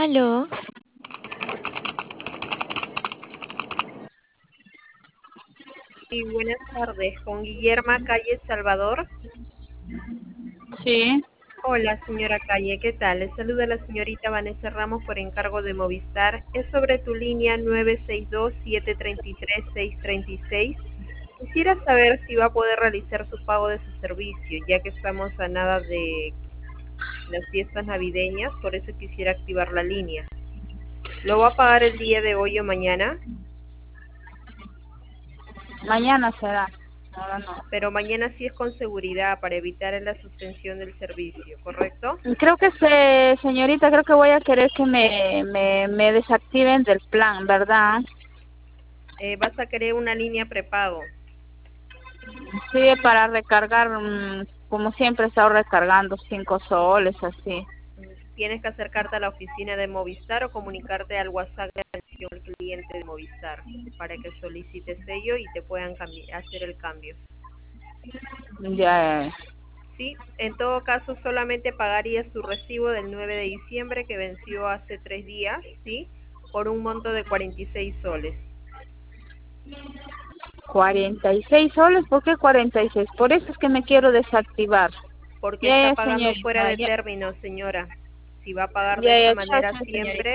Aló, Sí, buenas tardes. Con Guillerma Calle Salvador. Sí, Hola, señora Calle, ¿qué tal? Le saluda la señorita Vanessa Ramos por encargo de Movistar. Es sobre tu línea 962-733-636. Quisiera saber si va a poder realizar su pago de su servicio, ya que estamos a nada de las fiestas navideñas, por eso quisiera activar la línea. ¿Lo va a pagar el día de hoy o mañana? mañana será. Ahora no. Pero mañana sí es con seguridad para evitar la suspensión del servicio, ¿correcto? Creo que señorita, creo que voy a querer que me desactiven del plan, ¿verdad? Vas a querer una línea prepago. Sí, para recargar, como siempre he estado recargando 5 soles, así. Tienes que acercarte a la oficina de Movistar o comunicarte al WhatsApp de atención al cliente de Movistar para que solicites ello y te puedan hacer el cambio. Ya, Sí, en todo caso solamente pagarías tu recibo del 9 de diciembre que venció hace 3 días, ¿sí? Por un monto de 46 soles. 46 soles, ¿por qué 46? Por eso es que me quiero desactivar. Porque está Ya, pagando fuera señorita, de términos, señora. Si va a pagar de esta ya, chao, manera chao, siempre, señorita.